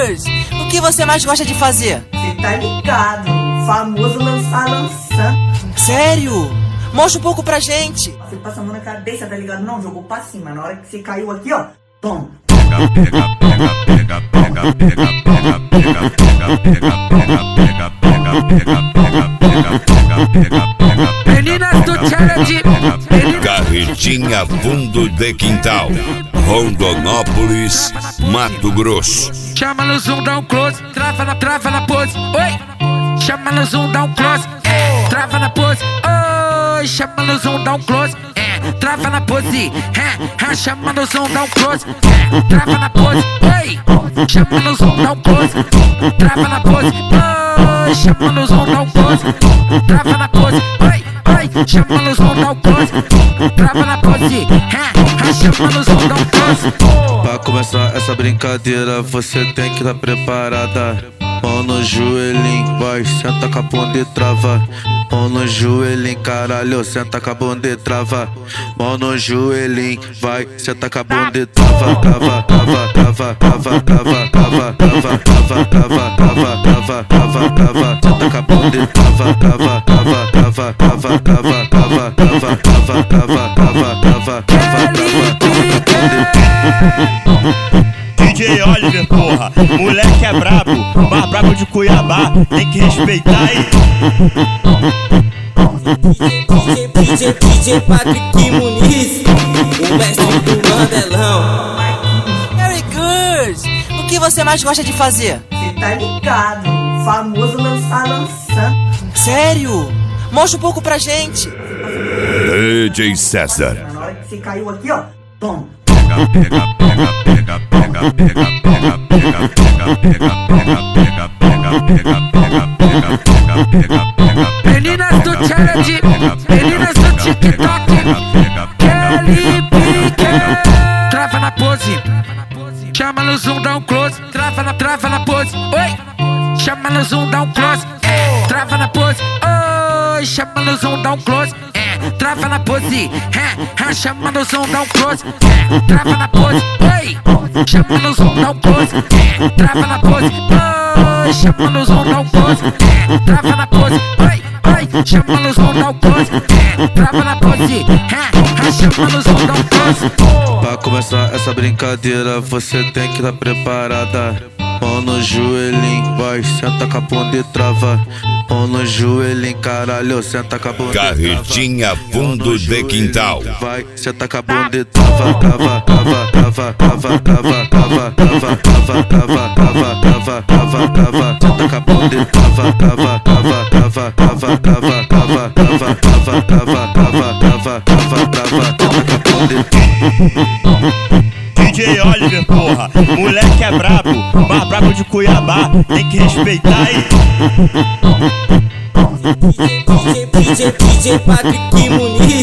Good! O que você mais gosta de fazer? Cê tá ligado, famoso lançando. Sério? Mostra um pouco pra gente. Você passa a mão na cabeça, tá ligado? Não, jogou pra cima. Na hora que você caiu aqui, ó, toma. Meninas do challenge. Carretinha Fundo de Quintal, Rondonópolis, Mato Grosso. Chama no zoom, dá um close, trava na pose. Oi. Chama no zoom, dá um close, trava na pose. Oi. Chama no zoom, dá um close, trava na pose. Chama no zoom, dá um close, trava na pose. Oi. Chama no zoom, dá um close, trava na pose. Oi. Chama no zoom, dá um close, trava na pose. Oi. Chama no zoom, dá um close, trava na pose. Chama no zoom, dá um close. Pra começar essa brincadeira, você tem que estar preparada. Mão no joelhinho, vai, senta com a bunda e trava. Mão no joelhinho, caralho, senta com a bunda e trava. Mão no joelhinho, vai, senta com a bunda e trava. Trava, trava, trava, trava, trava, trava, trava, trava, trava, trava, trava, trava, trava. Senta com a bunda e trava, trava, trava, trava, trava, trava, trava, trava, trava, trava, trava, trava, trava. DJ Oliver, porra, moleque é brabo, mais brabo de Cuiabá, tem que respeitar aí. DJ Patrick Muniz, o mestre do Mandelão. Very good! O que você mais gosta de fazer? Cê tá ligado, famoso lançando. Sério? Mostra um pouco pra gente. DJ César. Na hora que você caiu aqui, ó, toma. Meninas do challenge, meninas do TikTok. Kelly Pique. Trava na pose. Chama no zoom, dá um close. Trava na pose. Oi. Chama no zoom, dá um close. Trava na pose. Oi. Chama no zoom, dá um close. Trava na pose. Chama no zoom, dá um close. Trava na pose. Oi. Chama no zoom, dá um close. Trava na pose. Oi. Chama no zoom, dá um close. Trava na pose. Oi. Chama no zoom, dá um close. Trava na pose. Chama no zoom, dá um close. Pra começar essa brincadeira, você tem que estar preparada. Mão no joelhinho, vai, senta com a bunda e trava. Mão no joelhinho, caralho, senta com a bunda e trava. Carretinha Fundo de Quintal. Vai, senta com a bunda e trava, trava, trava, trava, trava, trava, trava, trava, trava, trava, trava, trava, trava, trava. Senta com a bunda e trava, trava, trava, trava, trava, trava, trava, trava, trava, trava, trava, trava, trava, trava. Senta com a bunda e DJ Oliver, porra, moleque é brabo, mais brabo de Cuiabá, tem que respeitar aí. DJ Patrick Muniz.